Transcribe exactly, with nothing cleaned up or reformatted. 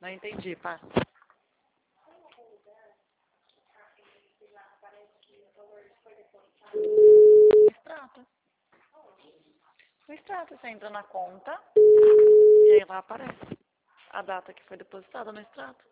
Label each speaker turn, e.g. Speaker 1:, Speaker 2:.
Speaker 1: Não entendi, pá. No extrato. No extrato, você entra na conta e aí lá aparece a data que foi depositada no extrato.